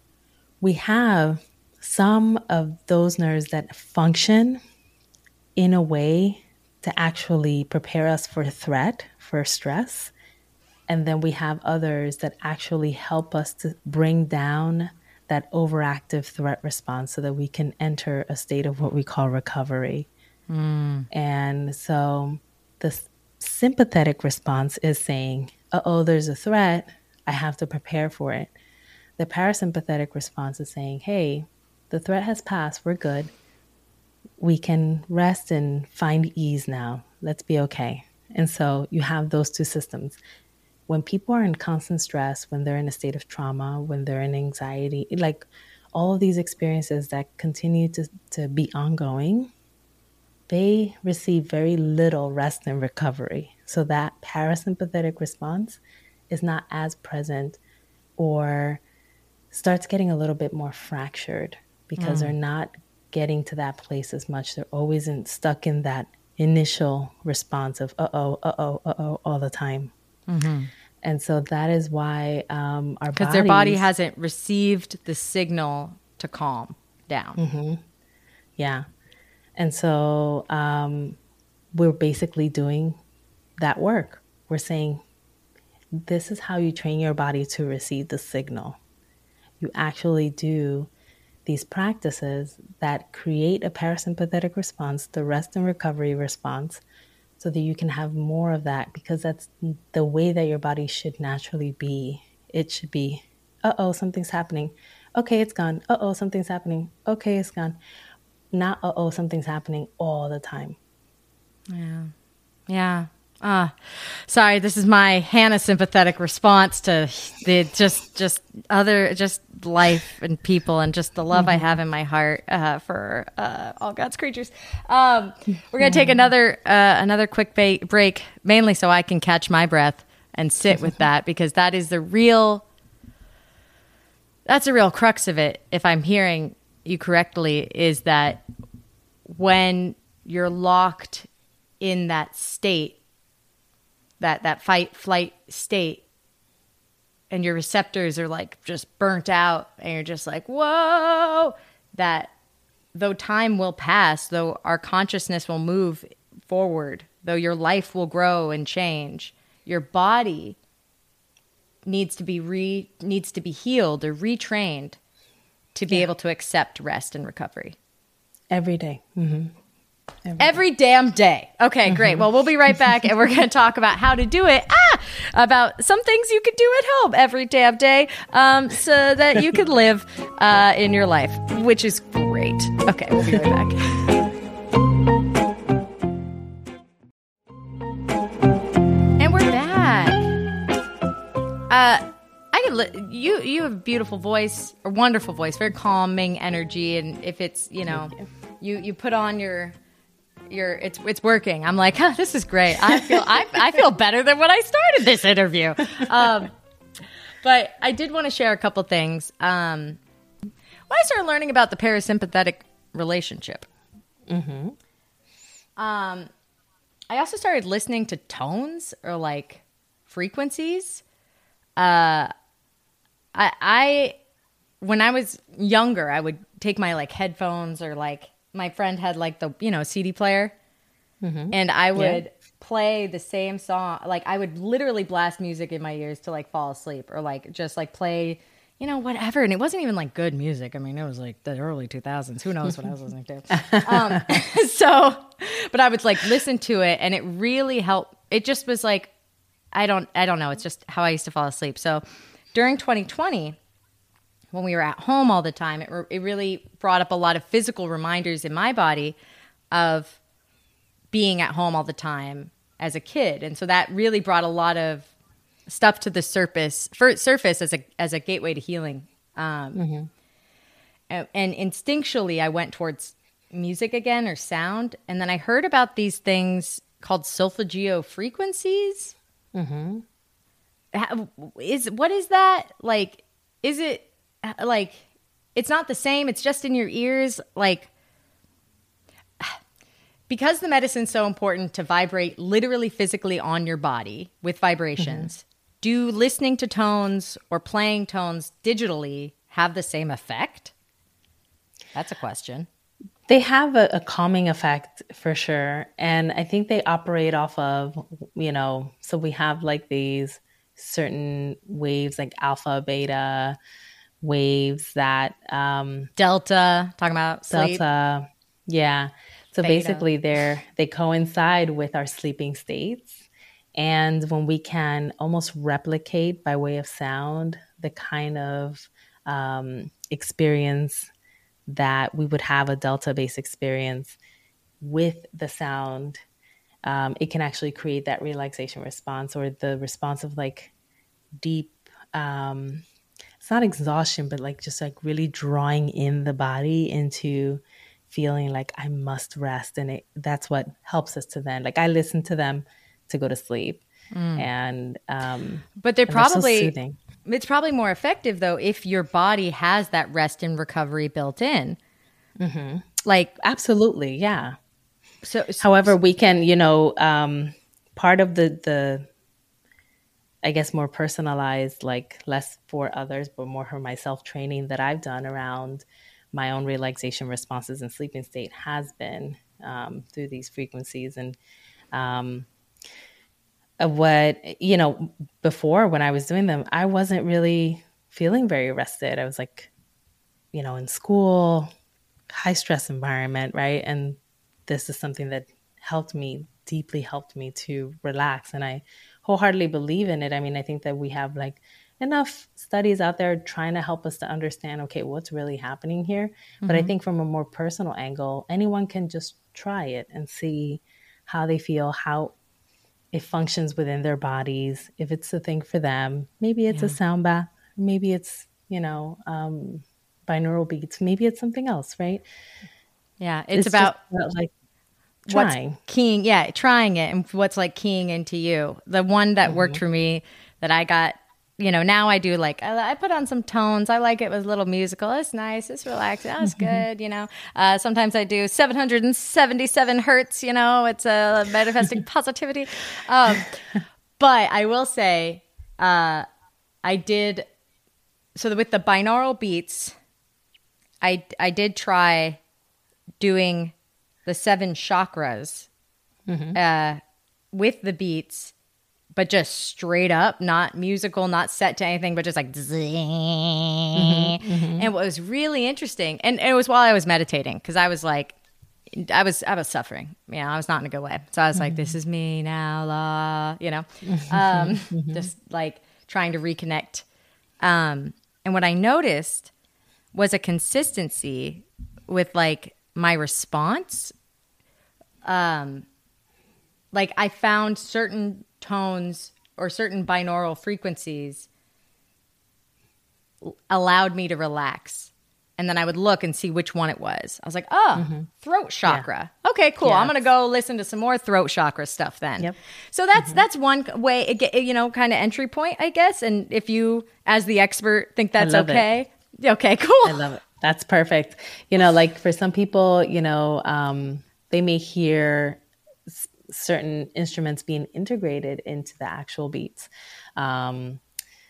We have some of those nerves that function in a way to actually prepare us for a threat, for stress. And then we have others that actually help us to bring down that overactive threat response so that we can enter a state of what we call recovery. Mm. And so the sympathetic response is saying, uh-oh, there's a threat. I have to prepare for it. The parasympathetic response is saying, hey, the threat has passed. We're good. We can rest and find ease now. Let's be okay. And so you have those two systems. When people are in constant stress, when they're in a state of trauma, when they're in anxiety, like all of these experiences that continue to, to be ongoing, they receive very little rest and recovery. So that parasympathetic response is not as present or starts getting a little bit more fractured because mm. they're not getting to that place as much. They're always in, stuck in that initial response of uh-oh, uh-oh, uh-oh all the time. Mm-hmm. And so that is why um, our bodies... Because their body hasn't received the signal to calm down. Mm-hmm. Yeah. And so um, we're basically doing that work. We're saying, this is how you train your body to receive the signal. You actually do these practices that create a parasympathetic response, the rest and recovery response, so that you can have more of that, because that's the way that your body should naturally be. It should be, uh-oh, something's happening. Okay, it's gone. Uh-oh, something's happening. Okay, it's gone. Not, uh-oh, something's happening all the time. Yeah. Yeah. Ah, sorry. This is my Hannah sympathetic response to the just, just other, just life and people and just the love mm-hmm. I have in my heart uh, for uh, all God's creatures. Um, we're gonna take another, uh, another quick ba- break, mainly so I can catch my breath and sit with that, because that is the real. That's the real crux of it. If I'm hearing you correctly, is that when you're locked in that state, that that fight flight state, and your receptors are like just burnt out and you're just like, whoa, that though time will pass, though our consciousness will move forward, though your life will grow and change, your body needs to be re needs to be healed or retrained to be yeah. able to accept rest and recovery. Every day. Mm-hmm. Every, Every damn day. Okay, mm-hmm. great. Well, we'll be right back, and we're going to talk about how to do it. Ah, about some things you could do at home every damn day, um, so that you could live uh, in your life, which is great. Okay, we'll be right back. And we're back. Uh, I could li- you you have a beautiful voice, a wonderful voice, very calming energy, and if it's you know, you you put on your. You're, it's it's working. I'm like, huh, this is great. I feel I, I feel better than when I started this interview. Um, But I did want to share a couple things. Um, when I started learning about the parasympathetic relationship, mm-hmm. um, I also started listening to tones or like frequencies. Uh, I, I, when I was younger, I would take my like headphones or like my friend had like the, you know, C D player, mm-hmm. and I would yeah. play the same song. Like I would literally blast music in my ears to like fall asleep or like just like play, you know, whatever. And it wasn't even like good music. I mean, it was like the early two thousands. Who knows what I was listening to? Um, so, but I would like listen to it and it really helped. It just was like, I don't, I don't know. It's just how I used to fall asleep. So during twenty twenty, when we were at home all the time, it, re- it really brought up a lot of physical reminders in my body of being at home all the time as a kid. And so that really brought a lot of stuff to the surface for surface as a as a gateway to healing. Um, mm-hmm. and, and instinctually, I went towards music again or sound. And then I heard about these things called solfeggio frequencies. Mm-hmm. How, is what is that? Like, is it like it's not the same? It's just in your ears, like. Because the medicine's so important to vibrate literally physically on your body with vibrations, mm-hmm. do listening to tones or playing tones digitally have the same effect? That's a question. They have a, a calming effect for sure. And I think they operate off of, you know, so we have like these certain waves like alpha, beta waves that... Um, Delta, talking about sleep. Delta, yeah. So Beta. basically they're, they coincide with our sleeping states. And when we can almost replicate by way of sound the kind of um, experience that we would have a delta-based experience with the sound, um, it can actually create that relaxation response or the response of like deep, um, it's not exhaustion, but like just like really drawing in the body into feeling like I must rest. And it, that's what helps us to then, like I listen to them to go to sleep. Mm. And, um, but they're probably, they're so it's probably more effective though, if your body has that rest and recovery built in. Mm-hmm. Like, absolutely. Yeah. So, so however, we can, you know, um, part of the, the, I guess more personalized, like less for others, but more for myself training that I've done around my own relaxation responses and sleeping state has been um, through these frequencies. And um, what, you know, before when I was doing them, I wasn't really feeling very rested. I was like, you know, in school, high stress environment, right? And this is something that helped me, deeply helped me to relax. And I wholeheartedly believe in it. I mean, I think that we have like enough studies out there trying to help us to understand, okay, what's really happening here. Mm-hmm. But I think from a more personal angle, anyone can just try it and see how they feel, how it functions within their bodies. If it's a thing for them, maybe it's yeah. a sound bath, maybe it's, you know, um, binaural beats, maybe it's something else, right? Yeah. It's, it's about, about like trying. What's keying, yeah, trying it and what's like keying into you. The one that mm-hmm. worked for me that I got, you know, now I do like, I, I put on some tones. I like it with a little musical. It's nice. It's relaxing. That's good. You know, uh, sometimes I do seven hundred seventy-seven hertz, you know, it's a manifesting positivity. Um, but I will say, uh, I did, so with the binaural beats, I, I did try doing the seven chakras mm-hmm. uh, with the beats, but just straight up, not musical, not set to anything, but just like zing. Mm-hmm, mm-hmm. And what was really interesting, and, and it was while I was meditating, because I was like, I was I was suffering. You know, I was not in a good way. So I was mm-hmm. like, this is me now, la, you know, um, mm-hmm. just like trying to reconnect. Um, and what I noticed was a consistency with like my response. Um, like I found certain tones or certain binaural frequencies allowed me to relax. And then I would look and see which one it was. I was like, oh, Mm-hmm. throat chakra. Okay, cool. I'm Yes. going to go listen to some more throat chakra stuff then. Yep. So that's that's one way, it get- you know, kind of entry point, I guess. And if you, as the expert, think that's love it. okay. Okay, cool. I love it. That's perfect. You know, like for some people, you know, um, they may hear s- certain instruments being integrated into the actual beats. Um,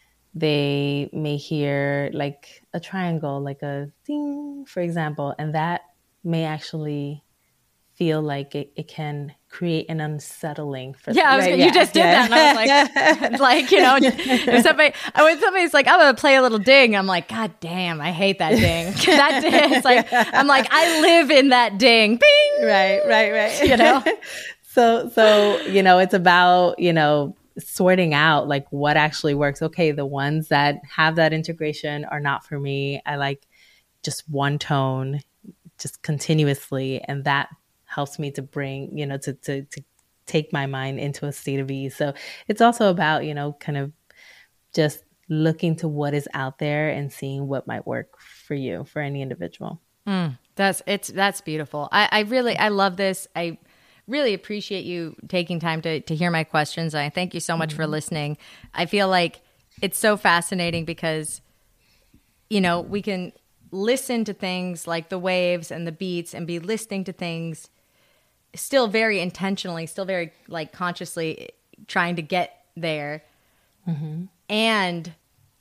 they may hear like a triangle, like a ding, for example, and that may actually feel like it, it can create an unsettling for Yeah, I was right? gonna, you just did yeah. that, and I was like, like you know, if somebody, when somebody's like, I'm gonna play a little ding, I'm like, God damn, I hate that ding. That ding, it's like, I'm like, I live in that ding, bing, right, right, right. you know. So, so, you know, it's about, you know, sorting out like what actually works. Okay, the ones that have that integration are not for me. I like just one tone, just continuously, and that helps me to bring, you know, to to to take my mind into a state of ease. So it's also about, you know, kind of just looking to what is out there and seeing what might work for you, for any individual. Mm, that's it's that's beautiful. I, I really I love this. I really appreciate you taking time to to hear my questions. And I thank you so much mm-hmm. for listening. I feel like it's so fascinating because, you know, we can listen to things like the waves and the beats and be listening to things still very intentionally, still very like consciously trying to get there. Mm-hmm. And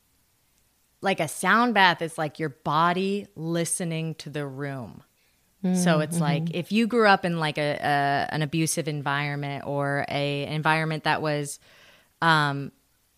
like a sound bath is like your body listening to the room. Mm-hmm. So it's like if you grew up in like a, a an abusive environment or a an environment that was um,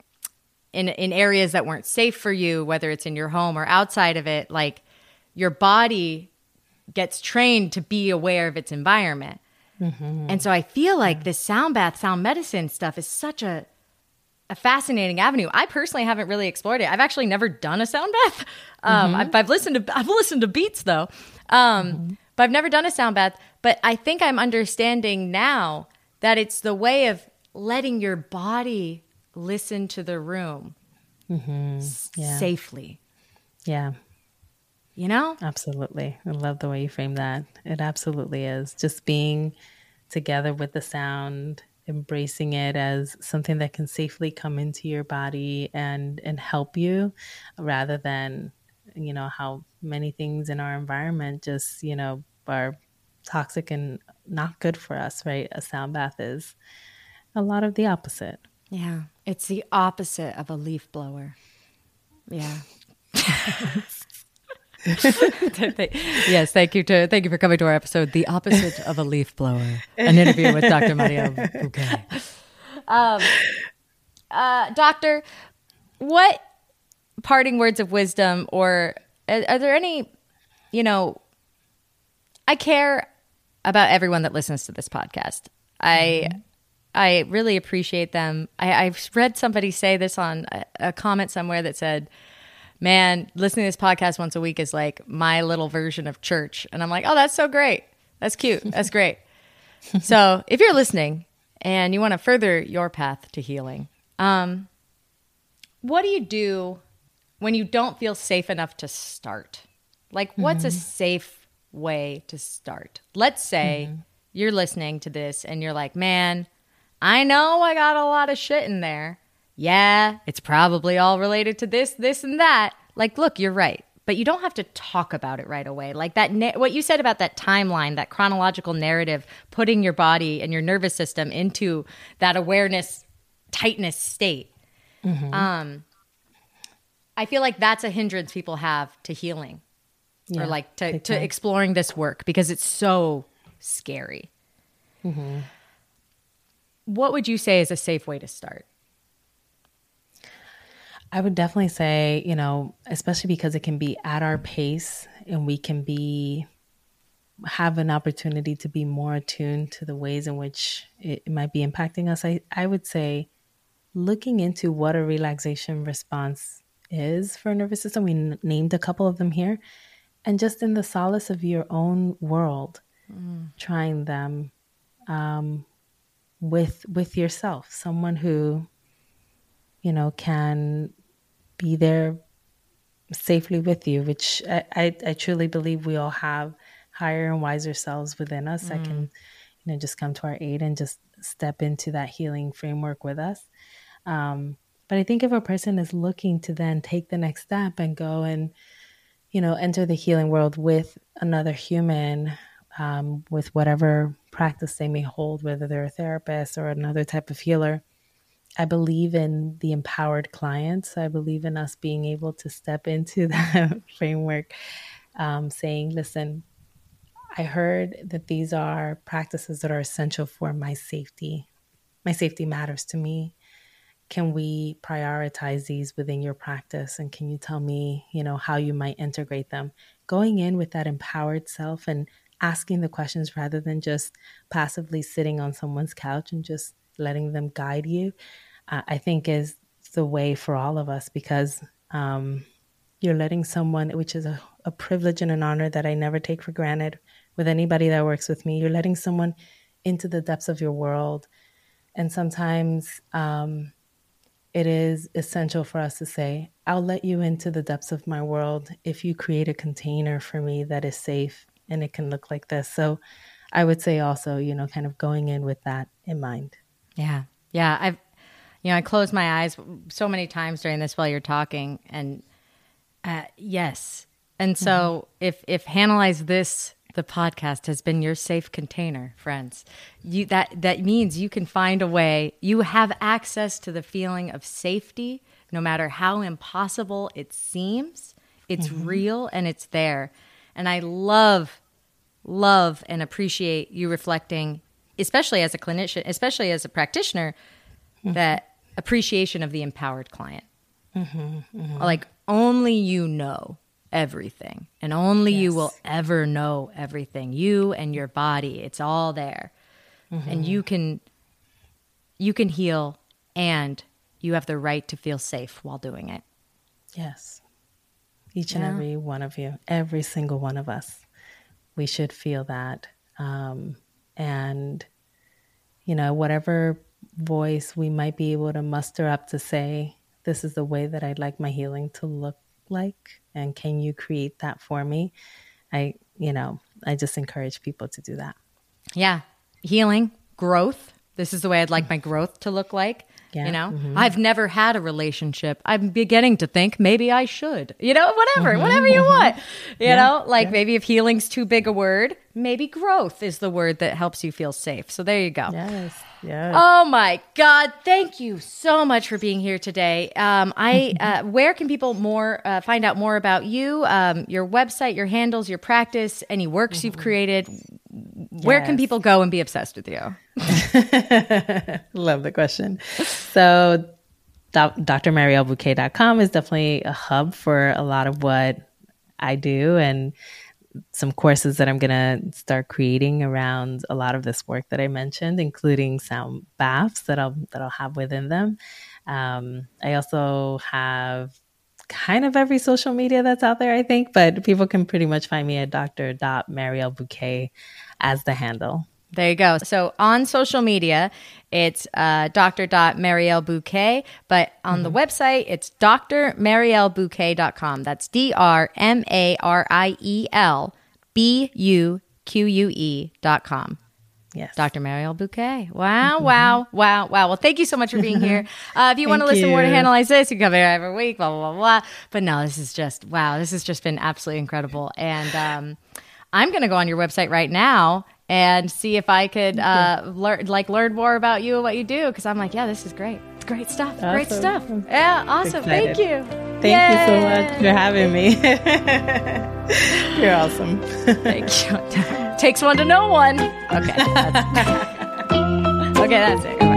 in in areas that weren't safe for you, whether it's in your home or outside of it, like your body gets trained to be aware of its environment. Mm-hmm. And so I feel like this sound bath, sound medicine stuff is such a a fascinating avenue. I personally haven't really explored it. I've actually never done a sound bath. Um, mm-hmm. I've, I've listened to I've listened to beats though, um, mm-hmm. but I've never done a sound bath. But I think I'm understanding now that it's the way of letting your body listen to the room mm-hmm. yeah. safely. Yeah. You know? Absolutely. I love the way you frame that. It absolutely is. Just being together with the sound, embracing it as something that can safely come into your body and, and help you, rather than, you know, how many things in our environment just, you know, are toxic and not good for us, right? A sound bath is a lot of the opposite. Yeah. It's the opposite of a leaf blower. Yeah. Yes, thank you to thank you for coming to our episode, The Opposite of a Leaf Blower, an interview with Doctor Maria Bouquet. Um, uh, doctor, what parting words of wisdom, or are, are there any, you know, I care about everyone that listens to this podcast. I mm-hmm. I really appreciate them. I, I've read somebody say this on a, a comment somewhere that said, man, listening to this podcast once a week is like my little version of church. And I'm like, oh, that's so great. That's cute. That's great. So if you're listening and you want to further your path to healing, um, what do you do when you don't feel safe enough to start? Like, what's mm-hmm. a safe way to start? Let's say mm-hmm. you're listening to this and you're like, man, I know I got a lot of shit in there. Yeah, it's probably all related to this, this, and that. Like, look, you're right. But you don't have to talk about it right away. Like that, na- what you said about that timeline, that chronological narrative, putting your body and your nervous system into that awareness, tightness state. Mm-hmm. Um, I feel like that's a hindrance people have to healing yeah, or like to, to exploring this work because it's so scary. Mm-hmm. What would you say is a safe way to start? I would definitely say, you know, especially because it can be at our pace and we can be, have an opportunity to be more attuned to the ways in which it, it might be impacting us. I, I would say looking into what a relaxation response is for a nervous system. We n- named a couple of them here. And just in the solace of your own world, mm. trying them um, with with yourself, someone who, you know, can be there safely with you, which I, I, I truly believe we all have higher and wiser selves within us mm. that can, you know, just come to our aid and just step into that healing framework with us. Um, but I think if a person is looking to then take the next step and go and, you know, enter the healing world with another human, um, with whatever practice they may hold, whether they're a therapist or another type of healer, I believe in the empowered clients. I believe in us being able to step into that framework, um, saying, listen, I heard that these are practices that are essential for my safety. My safety matters to me. Can we prioritize these within your practice? And can you tell me, you know, how you might integrate them? Going in with that empowered self and asking the questions rather than just passively sitting on someone's couch and just letting them guide you, uh, I think is the way for all of us, because um, you're letting someone, which is a, a privilege and an honor that I never take for granted with anybody that works with me, you're letting someone into the depths of your world. And sometimes um, it is essential for us to say, I'll let you into the depths of my world if you create a container for me that is safe and it can look like this. So I would say also, you know, kind of going in with that in mind. Yeah. Yeah. I've, you know, I closed my eyes so many times during this while you're talking, and uh, yes. And so mm-hmm. if, if Analyze This, the podcast, has been your safe container, friends, you, that, that means you can find a way. You have access to the feeling of safety, no matter how impossible it seems. It's mm-hmm. real and it's there. And I love, love and appreciate you reflecting, especially as a clinician, especially as a practitioner, mm-hmm. that appreciation of the empowered client. Mm-hmm, mm-hmm. Like only you know everything, and only yes. you will ever know everything. You and your body, it's all there. Mm-hmm. And you can, you can heal, and you have the right to feel safe while doing it. Yes. Each and yeah. every one of you, every single one of us, we should feel that. Um, and, you know, whatever voice we might be able to muster up to say, this is the way that I'd like my healing to look like, and can you create that for me? I, you know, I just encourage people to do that. Yeah. Healing, growth. This is the way I'd like my growth to look like. Yeah. You know, mm-hmm. I've never had a relationship. I'm beginning to think maybe I should, you know, whatever, mm-hmm, whatever you mm-hmm. want, you yeah, know, like yeah. maybe if healing's too big a word, maybe growth is the word that helps you feel safe. So there you go. Yes. Yes. Oh my God. Thank you so much for being here today. Um, I, uh, where can people more, uh, find out more about you, um, your website, your handles, your practice, any works mm-hmm. you've created? Where yes. can people go and be obsessed with you? Love the question. So doc- D R marielle bouquet dot com is definitely a hub for a lot of what I do, and some courses that I'm going to start creating around a lot of this work that I mentioned, including sound baths that I'll, that I'll have within them. Um, I also have kind of every social media that's out there, I think, but people can pretty much find me at Doctor Marielle Bouquet as the handle. There you go. So on social media, it's uh, Doctor Marielle Bouquet, but on mm-hmm. the website, it's D R marielle bouquet dot com. That's D R M A R I E L B U Q U E dot com. Yes. Doctor Marielle Bouquet. Wow, mm-hmm. wow, wow, wow. Well, thank you so much for being here. Uh, if you want to listen you. more to Analyze This, you can come here every week, blah, blah, blah, blah. But no, this is just, wow, this has just been absolutely incredible. And um, I'm going to go on your website right now and see if I could uh, learn, like, learn more about you and what you do. Because I'm like, yeah, this is great. It's great stuff. Awesome. Great stuff. Yeah, awesome. Thank you. Thank Yay. you so much for having me. You're awesome. Thank you. Takes one to know one. Okay. That's, okay, that's it.